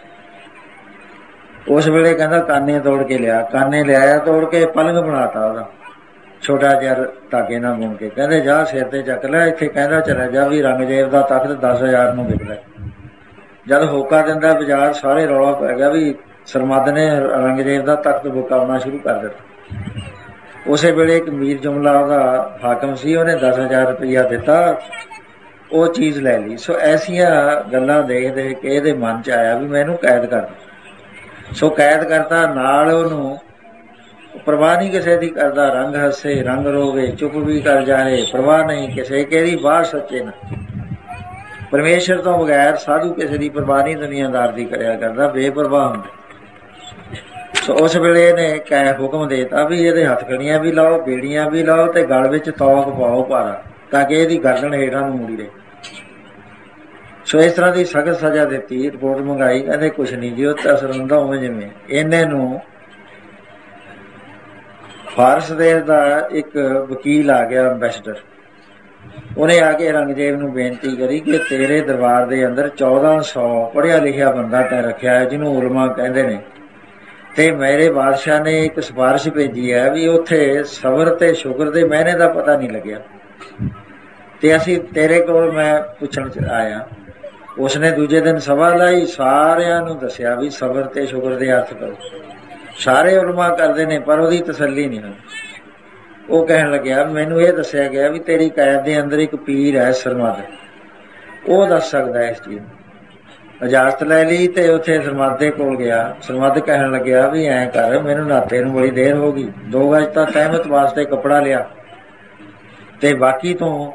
ਉਸ ਵੇਲੇ ਕਹਿੰਦਾ ਕਾਨੇ ਤੋੜ ਕੇ ਲਿਆ। ਕਾਨੇ ਲਿਆਇਆ, ਤੋੜ ਕੇ ਪਲੰਗ ਬਣਾਤਾ ਉਹਦਾ, ਛੋਟਾ ਜਿਹਾ ਧਾਗੇ ਨਾਲ ਬੁਣ ਕੇ। ਕਹਿੰਦੇ ਜਾ ਸਿਰ ਤੇ ਚੱਕ ਲੈ, ਇੱਥੇ ਕਹਿੰਦਾ ਚਲਾ ਜਾ ਵੀ ਰੰਗਦੇਵ ਦਾ ਤਖਤ ਦਸ ਹਜ਼ਾਰ ਨੂੰ ਵਿਕਦਾ। ਜਦ ਹੋਕਾ ਦਿੰਦਾ ਬਾਜ਼ਾਰ, ਸਾਰੇ ਰੌਲਾ ਪੈ ਗਿਆ ਵੀ ਸਰਮਦ ਨੇ ਰੰਗਦੇਵ ਦਾ ਤਖਤ ਵਿਕਾਉਣਾ ਸ਼ੁਰੂ ਕਰ ਦਿੱਤਾ। ਉਸੇ ਵੇਲੇ ਇੱਕ ਮੀਰ ਜੁਮਲਾ ਉਹਦਾ ਹਾਕਮ ਸੀ, ਉਹਨੇ ਦਸ ਹਜ਼ਾਰ ਰੁਪਈਆ ਦਿੱਤਾ, ਉਹ ਚੀਜ਼ ਲੈ ਲਈ। ਸੋ ਐਸੀਆਂ ਗੱਲਾਂ ਦੇਖ ਦੇਖ ਕੇ ਇਹਦੇ ਮਨ ਚ ਆਇਆ ਵੀ ਮੈਂ ਇਹਨੂੰ ਕੈਦ ਕਰ। ਸੋ ਕੈਦ ਕਰਤਾ। ਨਾਲ ਉਹਨੂੰ ਪਰਵਾਹ ਨਹੀਂ ਕਿਸੇ ਦੀ ਕਰਦਾ, ਰੰਗ ਹੱਸੇ ਰੰਗ ਰੋਵੇ, ਚੁੱਪ ਵੀ ਕਰ ਜਾਏ, ਪਰਵਾਹ ਨਹੀਂ ਕਿਸੇ ਕਿਹਦੀ, ਬਾਹਰ ਸੱਚੇ ਨਾ। ਪਰਮੇਸ਼ਰ ਤੋਂ ਬਗੈਰ ਸਾਧੂ ਕਿਸੇ ਦੀ ਪਰਵਾਹ ਨਹੀਂ ਦੁਨੀਆਦਾਰ ਦੀ ਕਰਿਆ ਕਰਦਾ, ਬੇਪਰਵਾਹ ਹੁੰਦਾ। ਸੋ ਉਸ ਵੇਲੇ ਇਹਨੇ ਕਹਿ ਹੁਕਮ ਦੇਤਾ ਵੀ ਇਹਦੇ ਹੱਥਕੜੀਆਂ ਵੀ ਲਾਓ, ਬੇੜੀਆਂ ਵੀ ਲਾਓ, ਤੇ ਗਲ ਵਿੱਚ ਤੌਕ ਪਾਓ ਭਾਰਾ, ਤਾਂ ਕਿ ਇਹਦੀ ਗਰਦਨ ਹੇਠਾਂ ਨੂੰ ਮੁੜੀ ਰਹੇ। ਸੋ ਇਸ ਤਰ੍ਹਾਂ ਦੀ ਸਖਤ ਸਜ਼ਾ ਦਿੱਤੀ। ਰਿਪੋਰਟ ਮੰਗਾਈ, ਕਹਿੰਦੇ ਕੁਛ ਨਹੀਂ ਜੀ, ਉਹ ਤਾਂ ਅਸਰ ਹੁੰਦਾ ਉਵੇਂ ਜਿਵੇਂ। ਇਹਨੇ ਨੂੰ ਫਾਰਸ ਦੇਸ਼ ਦਾ ਇੱਕ ਵਕੀਲ ਆ ਗਿਆ, ਅੰਬੈਸਡਰ। ਉਹਨੇ ਆ ਕੇ ਔਰੰਗਜ਼ੇਬ ਨੂੰ ਬੇਨਤੀ ਕਰੀ ਕਿ ਤੇਰੇ ਦਰਬਾਰ ਦੇ ਅੰਦਰ ਚੌਦਾਂ ਸੌ ਪੜ੍ਹਿਆ ਲਿਖਿਆ ਬੰਦਾ ਤੈਂ ਰੱਖਿਆ ਹੈ, ਜਿਹਨੂੰ ਉਲਮਾ ਕਹਿੰਦੇ ਨੇ, ਤੇ ਮੇਰੇ ਬਾਦਸ਼ਾਹ ਨੇ ਇੱਕ ਸਿਫਾਰਿਸ਼ ਭੇਜੀ ਹੈ ਵੀ ਉੱਥੇ ਸਬਰ ਤੇ ਸ਼ੁਕਰ ਦੇ ਮਹੀਨੇ ਦਾ ਪਤਾ ਨਹੀਂ ਲੱਗਿਆ, ਤੇ ਅਸੀਂ ਤੇਰੇ ਕੋਲ ਮੈਂ ਪੁੱਛਣ ਚ ਆਇਆ। ਉਸਨੇ ਦੂਜੇ ਦਿਨ ਸਭਾ ਲਾਈ, ਸਾਰਿਆਂ ਨੂੰ ਦੱਸਿਆ ਵੀ ਸਬਰ ਤੇ ਸ਼ੁਕਰ ਦੇ ਅਰਥ ਕਰੋ। ਸਾਰੇ ਉਲਮਾ ਕਰਦੇ ਨੇ ਪਰ ਉਹਦੀ ਤਸੱਲੀ ਨਹੀਂ ਹੋਈ। ਉਹ ਕਹਿਣ ਲੱਗਿਆ ਮੈਨੂੰ ਇਹ ਦੱਸਿਆ ਗਿਆ ਵੀ ਤੇਰੀ ਕੈਦ ਦੇ ਅੰਦਰ ਇੱਕ ਪੀਰ ਹੈ ਸਰਮਦ, ਉਹ ਦੱਸ ਸਕਦਾ ਇਸ ਚੀਜ਼ ਨੂੰ। ਇਜਾਜ਼ਤ ਲੈ ਲਈ ਤੇ ਉੱਥੇ ਸਰਮਦ ਕੋਲ ਗਿਆ। ਸਰਮਦ ਕਹਿਣ ਲੱਗਿਆ ਵੀ ਐਂ ਕਰ, ਮੈਨੂੰ ਨਾਤੇ ਨੂੰ ਬੜੀ ਦੇਰ ਹੋ ਗਈ, ਦੋ ਗਜ ਤਾਂ ਤਹਿਮਤ ਵਾਸਤੇ ਕੱਪੜਾ ਲਿਆ, ਤੇ ਬਾਕੀ ਤੋਂ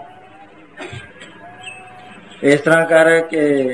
ਇਸ ਤਰ੍ਹਾਂ ਕਰ ਕਿ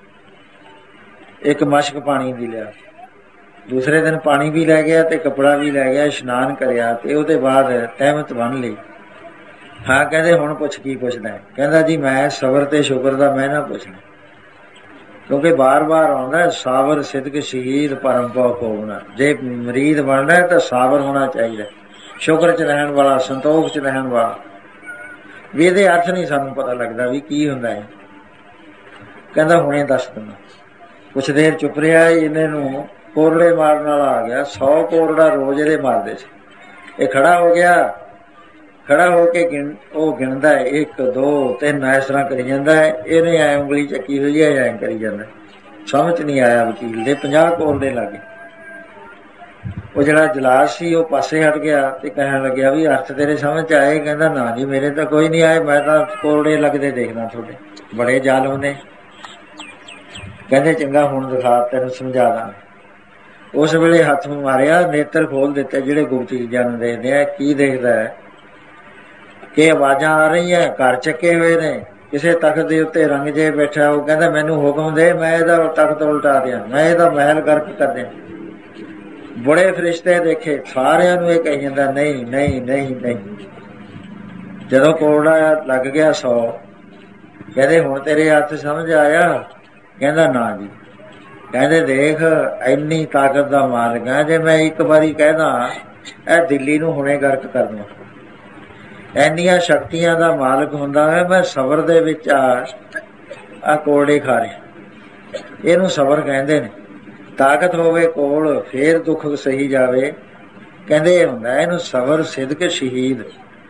ਇੱਕ ਮਸ਼ਕ ਪਾਣੀ ਦੀ ਲਿਆ। ਦੂਸਰੇ ਦਿਨ ਪਾਣੀ ਵੀ ਲੈ ਗਿਆ ਤੇ ਕੱਪੜਾ ਵੀ ਲੈ ਗਿਆ, ਇਸ਼ਨਾਨ ਕਰਿਆ ਤੇ ਉਹਦੇ ਬਾਅਦ ਤਹਿਮਤ ਬੰਨ ਲਈ। ਹਾਂ, ਕਹਿੰਦੇ ਹੁਣ ਪੁੱਛ ਕੀ ਪੁੱਛਦਾ ਹੈ? ਕਹਿੰਦਾ ਜੀ ਮੈਂ ਸਬਰ ਤੇ ਸ਼ੁਕਰ ਦਾ ਮੈਂ ਨਾ ਪੁੱਛਣਾ, ਕਿਉਂਕਿ ਬਾਰ ਬਾਰ ਆਉਂਦਾ ਸਾਬਰ ਸਿਦਕ ਸ਼ਹੀਦ ਪਰਮ ਪਉ ਕੋਵਨਾ। ਜੇ ਮਰੀਦ ਬਣਨਾ ਤਾਂ ਸਾਬਰ ਹੋਣਾ ਚਾਹੀਦਾ, ਸ਼ੁਕਰ ਚ ਰਹਿਣ ਵਾਲਾ, ਸੰਤੋਖ ਚ ਰਹਿਣ ਵਾਲਾ। ਵੀ ਇਹਦੇ ਅਰਥ ਨਹੀਂ ਸਾਨੂੰ ਪਤਾ ਲੱਗਦਾ ਵੀ ਕੀ ਹੁੰਦਾ ਹੈ। ਕਹਿੰਦਾ ਹੁਣੇ ਦੱਸ ਦਿੰਦਾ। ਕੁਛ ਦੇਰ ਚੁੱਪ ਰਿਹਾ, ਇਹਨੇ ਨੂੰ ਕੋਰੜੇ ਮਾਰਨ ਵਾਲਾ ਆ ਗਿਆ। ਸੌ ਕੋਰੜਾ ਰੋਜ਼ ਇਹਦੇ ਮਾਰਦੇ ਸੀ। ਇਹ ਖੜਾ ਹੋ ਗਿਆ, ਖੜਾ ਹੋ ਕੇ ਗਿਣ ਉਹ ਗਿਣਦਾ ਹੈ, ਇੱਕ ਦੋ ਤਿੰਨ ਇਸ ਤਰ੍ਹਾਂ ਕਰੀ ਜਾਂਦਾ ਹੈ। ਇਹਨੇ ਐ ਉਂਗਲੀ ਚੱਕੀ ਹੋਈ ਹੈ, ਐਂ ਕਰੀ ਜਾਂਦਾ। ਸਮਝ ਨਹੀਂ ਆਇਆ ਵਕੀਲ ਦੇ, ਪੰਜਾਹ ਕੋਰੜੇ ਲੱਗੇ। ਉਹ ਜਿਹੜਾ ਜਲਾਸ ਸੀ ਉਹ ਪਾਸੇ ਹਟ ਗਿਆ ਤੇ ਕਹਿਣ ਲੱਗਿਆ ਵੀ ਅਰਥ ਤੇਰੇ ਸਮਝ ਆਏ? ਕਹਿੰਦਾ ਨਾ ਜੀ ਮੇਰੇ ਤਾਂ ਕੋਈ ਨਹੀਂ ਆਏ, ਮੈਂ ਤਾਂ ਕੋਰੜੇ ਲੱਗਦੇ ਦੇਖਦਾ ਤੁਹਾਡੇ, ਬੜੇ ਜ਼ਾਲਮ ਨੇ। ਕਹਿੰਦੇ ਚੰਗਾ ਹੁਣ ਦਿਖਾ, ਤੈਨੂੰ ਸਮਝਾ ਦਾਂ। ਉਸ ਵੇਲੇ ਹੱਥ ਮਾਰਿਆ, ਨੇਤਰ ਖੋਲ ਦਿੱਤੇ ਜਿਹੜੇ ਗੁਪਤ ਚੀਜ਼ਾਂ ਨੂੰ ਦੇਖਦੇ ਆ। ਕੀ ਦੇਖਦਾ ਹੈ ਕਿ ਆਵਾਜ਼ਾਂ ਆ ਰਹੀਆਂ, ਘਰ ਚੱਕੇ ਹੋਏ ਨੇ, ਕਿਸੇ ਤਖਤ ਦੇ ਉੱਤੇ ਔਰੰਗਜ਼ੇਬ ਬੈਠਾ। ਉਹ ਕਹਿੰਦਾ ਮੈਨੂੰ ਹੁਕਮ ਦੇ, ਮੈਂ ਇਹਦਾ ਤਖਤ ਉਲਟਾ ਦਿਆਂ, ਮੈਂ ਇਹਦਾ ਮਹਿਲ ਗਰਕ ਕਰ ਦਿਆਂ। ਬੜੇ ਫਰਿਸ਼ਤੇ ਦੇਖੇ, ਸਾਰਿਆਂ ਨੂੰ ਇਹ ਕਹੀ ਜਾਂਦਾ ਨਹੀਂ ਨਹੀਂ ਨਹੀਂ ਨਹੀਂ। ਜਦੋਂ ਕੋਰੜਾ ਲੱਗ ਗਿਆ ਸੌ, ਕਹਿੰਦੇ ਹੁਣ ਤੇਰੇ ਹੱਥ ਸਮਝ ਆਇਆ? ਕਹਿੰਦਾ ਨਾ ਜੀ। ਕਹਿੰਦੇ ਦੇਖ ਇੰਨੀ ਤਾਕਤ ਦਾ ਮਾਲਕ ਹੈ, ਜੇ ਮੈਂ ਇੱਕ ਵਾਰੀ ਕਹਿਦਾ ਇਹ ਦਿੱਲੀ ਨੂੰ ਹੁਣੇ ਗਰਕ ਕਰਨਾ, ਇੰਨੀਆਂ ਸ਼ਕਤੀਆਂ ਦਾ ਮਾਲਕ ਹੁੰਦਾ ਹੈ। ਮੈਂ ਸਬਰ ਦੇ ਵਿੱਚ ਆ ਆ ਕੋਰੜੇ ਖਾ ਰਿਹਾ। ਇਹਨੂੰ ਸਬਰ ਕਹਿੰਦੇ ਨੇ। ਤਾਕਤ ਹੋਵੇ ਕੋਲ ਫੇਰ ਦੁੱਖ ਸਹੀ ਜਾਵੇ, ਕਹਿੰਦੇ ਇਹ ਹੁੰਦਾ ਇਹਨੂੰ ਸਬਰ ਸਿਦਕ ਸ਼ਹੀਦ।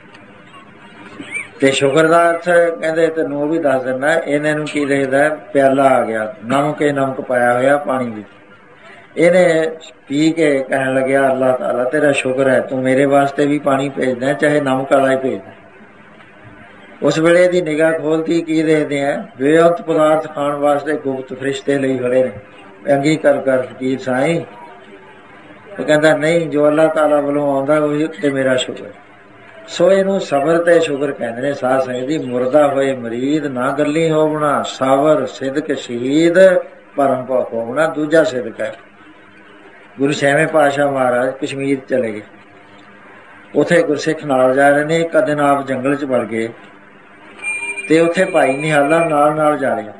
ਤੇ ਸ਼ੁਕਰ ਦਾ ਅਰਥ ਕਹਿੰਦੇ ਤੈਨੂੰ ਉਹ ਵੀ ਦੱਸ ਦਿੰਦਾ। ਇਹਨਾਂ ਨੂੰ ਕੀ ਦੇਖਦਾ, ਪਿਆਲਾ ਆ ਗਿਆ, ਨਮਕ ਇਹ ਨਮਕ ਪਾਇਆ ਹੋਇਆ ਪਾਣੀ ਵਿੱਚ। ਇਹਨੇ ਪੀ ਕੇ ਕਹਿਣ ਲੱਗਿਆ ਅੱਲਾਹ ਤਾਲਾ ਤੇਰਾ ਸ਼ੁਕਰ ਹੈ, ਤੂੰ ਮੇਰੇ ਵਾਸਤੇ ਵੀ ਪਾਣੀ ਭੇਜਦਾ, ਚਾਹੇ ਨਮਕ ਵਾਲਾ ਹੀ ਭੇਜਦਾ। ਉਸ ਵੇਲੇ ਇਹਦੀ ਨਿਗਾਹ ਖੋਲਦੀ, ਕੀ ਦੇਖਦੇ ਆ? ਬੇਅੰਤ ਪਦਾਰਥ ਖਾਣ ਵਾਸਤੇ ਗੁਪਤ ਫਰਿਸ਼ਤੇ ਲਈ ਖੜੇ ਨੇ। ਅੰਗੀ ਕਰ ਕਰ ਫਕੀਰ ਸਾਈਂ। ਉਹ ਕਹਿੰਦਾ ਨਹੀਂ, ਜੋ ਅੱਲਾਹ ਤਾਲਾ ਵੱਲੋਂ ਆਉਂਦਾ ਉਹੀ ਉੱਤੇ ਮੇਰਾ ਸ਼ੁਕਰ। ਸੋ ਇਹਨੂੰ ਸਬਰ ਤੇ ਸ਼ੁਕਰ ਕਹਿੰਦੇ ਨੇ। ਸਾਧ ਸੰਗਤ ਦੀ, ਮੁਰਦਾ ਹੋਏ ਮਰੀਦ ਨਾ ਗੱਲੀ ਹੋਵਣਾ, ਸਾਬਰ ਸਿਦਕ ਸ਼ਹੀਦ ਪਰਮ ਪਉ ਹੋਵਣਾ ਦੂਜਾ ਸਿਦਕ ਹੈ। ਗੁਰੂ ਛੇਵੇਂ ਪਾਤਸ਼ਾਹ ਮਹਾਰਾਜ ਕਸ਼ਮੀਰ ਚਲੇ ਗਏ। ਉੱਥੇ ਗੁਰਸਿੱਖ ਨਾਲ ਜਾ ਰਹੇ ਨੇ। ਇੱਕ ਦਿਨ ਆਪ ਜੰਗਲ ਚ ਵੜ ਗਏ ਤੇ ਉੱਥੇ ਭਾਈ ਨਿਹਾਲਾ ਨਾਲ ਨਾਲ ਜਾ ਰਿਹਾ।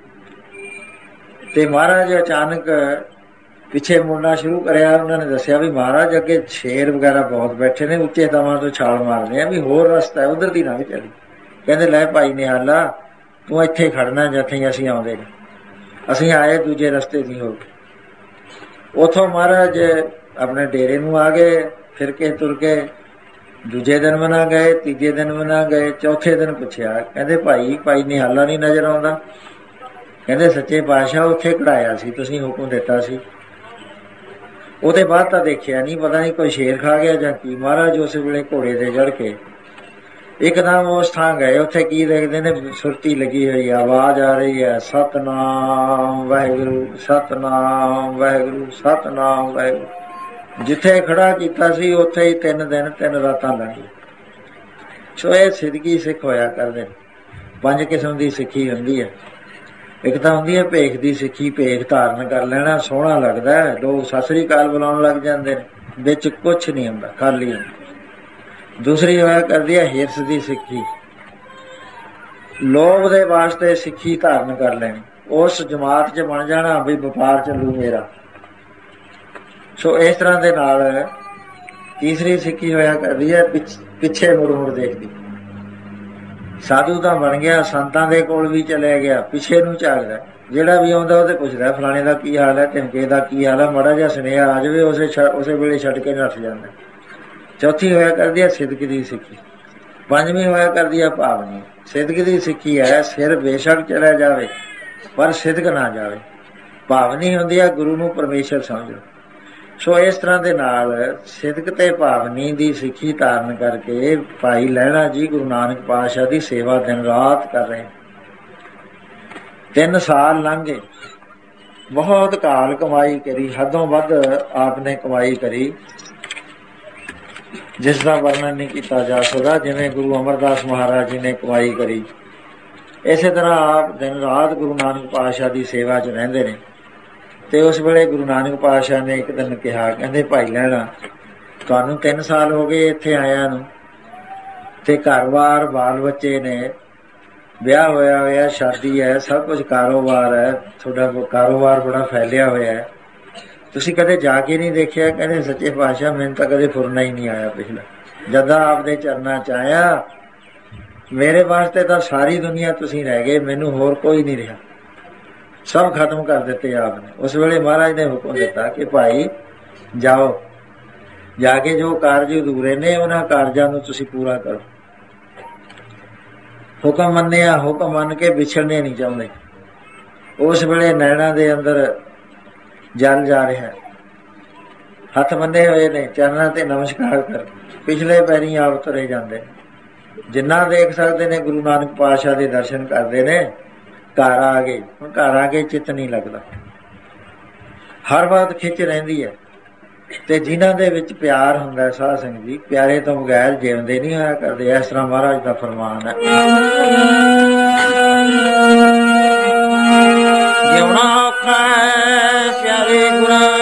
ਤੇ ਮਹਾਰਾਜ ਅਚਾਨਕ ਪਿੱਛੇ ਮੁੜਨਾ ਸ਼ੁਰੂ ਕਰਿਆ। ਉਹਨਾਂ ਨੇ ਦੱਸਿਆ ਵੀ ਮਹਾਰਾਜ ਅੱਗੇ ਸ਼ੇਰ ਵਗੈਰਾ ਬਹੁਤ ਬੈਠੇ ਨੇ, ਉੱਚੇ ਤਵਾਂ ਤੋਂ ਛਾਲ ਮਾਰਦੇ ਆ, ਵੀ ਹੋਰ ਰਸਤਾ ਹੈ, ਉਧਰ ਦੀ ਨਾ ਵੀ ਚੱਲੀ। ਕਹਿੰਦੇ ਲੈ ਭਾਈ ਨਿਹਾਲਾ ਤੂੰ ਇੱਥੇ ਖੜਨਾ, ਜਿੱਥੇ ਅਸੀਂ ਆਉਂਦੇ ਨੇ, ਅਸੀਂ ਆਏ ਦੂਜੇ ਰਸਤੇ ਦੀ ਹੋ ਕੇ। ਉੱਥੋਂ ਮਹਾਰਾਜ ਆਪਣੇ ਡੇਰੇ ਨੂੰ ਆ ਗਏ, ਫਿਰ ਕੇ ਤੁਰ ਕੇ। ਦੂਜੇ ਦਿਨ ਮਨਾ ਗਏ, ਤੀਜੇ ਦਿਨ ਮਨਾ ਗਏ, ਚੌਥੇ ਦਿਨ ਪੁੱਛਿਆ, ਕਹਿੰਦੇ ਭਾਈ ਭਾਈ ਨਿਹਾਲਾ ਨਹੀਂ ਨਜ਼ਰ ਆਉਂਦਾ? ਕਹਿੰਦੇ ਸੱਚੇ ਪਾਤਸ਼ਾਹ ਉੱਥੇ ਕਢਾਇਆ ਸੀ, ਤੁਸੀਂ ਹੁਕਮ ਦਿੱਤਾ ਸੀ। ਉਹਦੇ ਬਾਅਦ ਤਾਂ ਦੇਖਿਆ ਨਹੀਂ, ਪਤਾ ਨਹੀਂ ਕੋਈ ਸ਼ੇਰ ਖਾ ਗਿਆ ਜਾਂ ਕੀ। ਮਹਾਰਾਜ ਉਸ ਵੇਲੇ ਘੋੜੇ ਤੇ ਚੜ ਕੇ ਇੱਕਦਮ ਉਸ ਥਾਂ ਗਏ। ਉੱਥੇ ਕੀ ਦੇਖਦੇ ਨੇ, ਸੁਰਤੀ ਲੱਗੀ ਹੋਈ, ਆਵਾਜ਼ ਆ ਰਹੀ ਹੈ, ਸਤਨਾਮ ਵਾਹਿਗੁਰੂ ਸਤਨਾਮ ਵਾਹਿਗੁਰੂ ਸਤਨਾਮ ਵਾਹਿਗੁਰੂ। ਜਿੱਥੇ ਖੜਾ ਕੀਤਾ ਸੀ ਉੱਥੇ ਹੀ ਤਿੰਨ ਦਿਨ ਤਿੰਨ ਰਾਤਾਂ ਲੰਘੀ। ਸੋ ਇਹ ਸਿੱਧਗੀ ਸਿੱਖ ਹੋਇਆ ਕਰਦੇ ਨੇ। ਪੰਜ ਕਿਸਮ ਦੀ ਸਿੱਖੀ ਹੁੰਦੀ ਹੈ। ਇੱਕ ਤਾਂ ਹੁੰਦੀ ਹੈ ਭੇਖ ਦੀ ਸਿੱਖੀ, ਭੇਖ ਧਾਰਨ ਕਰ ਲੈਣਾ, ਸੋਹਣਾ ਲੱਗਦਾ, ਲੋਕ ਸਤਿ ਸ੍ਰੀ ਅਕਾਲ ਬੁਲਾਉਣ ਲੱਗ ਜਾਂਦੇ ਨੇ, ਵਿੱਚ ਕੁਛ ਨਹੀਂ ਹੁੰਦਾ, ਖਾਲੀ ਹੁੰਦਾ। ਦੂਸਰੀ ਹੋਇਆ ਕਰਦੀ ਹੈ ਹਿਰਸ ਦੀ ਸਿੱਖੀ, ਲੋਭ ਦੇ ਵਾਸਤੇ ਸਿੱਖੀ ਧਾਰਨ ਕਰ ਲੈਣੀ, ਉਸ ਜਮਾਤ 'ਚ ਬਣ ਜਾਣਾ ਵੀ ਵਪਾਰ ਚੱਲੂ ਮੇਰਾ। ਸੋ ਇਸ ਤਰ੍ਹਾਂ ਦੇ ਨਾਲ ਤੀਸਰੀ ਸਿੱਖੀ ਹੋਇਆ ਕਰਦੀ ਹੈ ਪਿੱਛੇ ਮੁੜ ਮੁੜ ਦੇਖਦੀ। ਸਾਧੂ ਤਾਂ ਬਣ ਗਿਆ, ਸੰਤਾਂ ਦੇ ਕੋਲ ਵੀ ਚਲਿਆ ਗਿਆ, ਪਿੱਛੇ ਨੂੰ ਝਾਕਦਾ। ਜਿਹੜਾ ਵੀ ਆਉਂਦਾ ਉਹਦੇ ਪੁੱਛਦਾ ਫਲਾਣੇ ਦਾ ਕੀ ਹਾਲ ਹੈ, ਢਿਮਕੇ ਦਾ ਕੀ ਹਾਲ ਹੈ, ਮਾੜਾ ਜਿਹਾ ਸੁਨੇਹਾ ਆ ਜਾਵੇ ਉਸੇ ਉਸੇ ਵੇਲੇ ਛੱਡ ਕੇ ਨੱਠ ਜਾਂਦਾ। ਚੌਥੀ ਹੋਇਆ ਕਰਦੀ ਹੈ ਸਿਦਕ ਦੀ ਸਿੱਖੀ। ਪੰਜਵੀਂ ਹੋਇਆ ਕਰਦੀ ਹੈ ਭਾਵਨੀ। ਸਿਦਕ ਦੀ ਸਿੱਖੀ ਹੈ ਸਿਰ ਬੇਸ਼ੱਕ ਚਲਿਆ ਜਾਵੇ ਪਰ ਸਿਦਕ ਨਾ ਜਾਵੇ। ਭਾਵਨੀ ਹੁੰਦੀ ਹੈ ਗੁਰੂ ਨੂੰ ਪਰਮੇਸ਼ਰ ਸਮਝੋ। ਸੋ ਇਸ ਤਰ੍ਹਾਂ ਦੇ ਨਾਲ ਸਿਦਕ ਤੇ ਭਾਵਨੀ ਦੀ ਸਿੱਖੀ ਧਾਰਨ ਕਰਕੇ ਭਾਈ ਲਹਿਣਾ ਜੀ ਗੁਰੂ ਨਾਨਕ ਪਾਤਸ਼ਾਹ ਦੀ ਸੇਵਾ ਦਿਨ ਰਾਤ ਕਰ ਰਹੇ। ਤਿੰਨ ਸਾਲ ਲੰਘ ਗਏ, ਬਹੁਤ ਕਾਲ ਕਮਾਈ ਕਰੀ, ਹੱਦੋਂ ਵੱਧ ਆਪ ਨੇ ਕਮਾਈ ਕਰੀ, ਜਿਸ ਦਾ ਵਰਣਨ ਨਹੀਂ ਕੀਤਾ ਜਾ ਸਕਦਾ। ਜਿਵੇਂ ਗੁਰੂ ਅਮਰਦਾਸ ਮਹਾਰਾਜ ਜੀ ਨੇ ਕਮਾਈ ਕਰੀ, ਇਸੇ ਤਰ੍ਹਾਂ ਆਪ ਦਿਨ ਰਾਤ ਗੁਰੂ ਨਾਨਕ ਪਾਤਸ਼ਾਹ ਦੀ ਸੇਵਾ 'ਚ ਰਹਿੰਦੇ ਨੇ। ਤੇ ਉਸ ਵੇਲੇ ਗੁਰੂ ਨਾਨਕ ਪਾਤਸ਼ਾਹ ਨੇ ਇੱਕ ਦਿਨ ਕਿਹਾ, ਕਹਿੰਦੇ ਭਾਈ ਲਹਿਣਾ, ਤੁਹਾਨੂੰ ਤਿੰਨ ਸਾਲ ਹੋ ਗਏ ਇੱਥੇ ਆਇਆਂ ਨੂੰ, ਤੇ ਘਰ-ਬਾਰ ਬਾਲ ਬੱਚੇ ਨੇ, ਵਿਆਹ ਹੋਇਆ ਹੋਇਆ, ਸ਼ਾਦੀ ਹੈ, ਸਭ ਕੁਝ ਕਾਰੋਬਾਰ ਹੈ, ਤੁਹਾਡਾ ਕਾਰੋਬਾਰ ਬੜਾ ਫੈਲਿਆ ਹੋਇਆ ਹੈ, ਤੁਸੀਂ ਕਦੇ ਜਾ ਕੇ ਨਹੀਂ ਦੇਖਿਆ? ਕਹਿੰਦੇ ਸੱਚੇ ਪਾਤਸ਼ਾਹ ਮੈਨੂੰ ਤਾਂ ਕਦੇ ਫੁਰਨਾ ਹੀ ਨਹੀਂ ਆਇਆ। ਪਿਛਲਾ ਜਦਾਂ ਆਪਦੇ ਚਰਨਾਂ 'ਚ ਆਇਆ, ਮੇਰੇ ਵਾਸਤੇ ਤਾਂ ਸਾਰੀ ਦੁਨੀਆ ਤੁਸੀਂ ਰਹਿ ਗਏ, ਮੈਨੂੰ ਹੋਰ ਕੋਈ ਨਹੀਂ ਰਿਹਾ, ਸਭ ਖਤਮ ਕਰ ਦਿੱਤੇ ਆਪ ਨੇ। ਉਸ ਵੇਲੇ ਮਹਾਰਾਜ ਨੇ ਹੁਕਮ ਦਿੱਤਾ ਕਿ ਭਾਈ ਜਾਓ, ਜਾ ਕੇ ਜੋ ਕਾਰਜ ਅਧੂਰੇ ਨੇ ਉਹਨਾਂ ਕਾਰਜਾਂ ਨੂੰ ਤੁਸੀਂ ਪੂਰਾ ਕਰੋ। ਹੁਕਮ ਮੰਨਿਆ, ਹੁਕਮ ਮੰਨ ਕੇ ਵਿਛੜਨੇ ਨਹੀਂ ਚਾਹੁੰਦੇ। ਉਸ ਵੇਲੇ ਨੈਣਾਂ ਦੇ ਅੰਦਰ ਜਲ ਜਾ ਰਿਹਾ, ਹੱਥ ਬੰਨੇ ਹੋਏ ਨੇ, ਚਰਨਾਂ ਤੇ ਨਮਸਕਾਰ ਕਰ, ਪਿਛਲੇ ਪੈਰੀਂ ਆਪ ਤੁਰੇ ਜਾਂਦੇ। ਜਿੰਨਾ ਦੇਖ ਸਕਦੇ ਨੇ ਗੁਰੂ ਨਾਨਕ ਪਾਤਸ਼ਾਹ ਦੇ ਦਰਸ਼ਨ ਕਰਦੇ ਨੇ। ਘਰ ਆ ਗਏ, ਹੁਣ ਘਰ ਆ ਕੇ ਚਿੱਤ ਨਹੀਂ ਲੱਗਦਾ, ਹਰ ਬਾਤ ਖਿੱਚ ਰਹਿੰਦੀ ਹੈ। ਤੇ ਜਿਨ੍ਹਾਂ ਦੇ ਵਿੱਚ ਪਿਆਰ ਹੁੰਦਾ ਸਾਧ ਸੰਗਤ ਜੀ, ਪਿਆਰੇ ਤੋਂ ਬਗੈਰ ਜਿਉਂਦੇ ਨਹੀਂ ਹੋਇਆ ਕਰਦੇ। ਇਸ ਤਰ੍ਹਾਂ ਮਹਾਰਾਜ ਦਾ ਫਰਮਾਨ ਹੈ, ਜਿਉਣਾ ਔਖਾ ਹੈ ਪਿਆਰੇ ਗੁਰਾਂ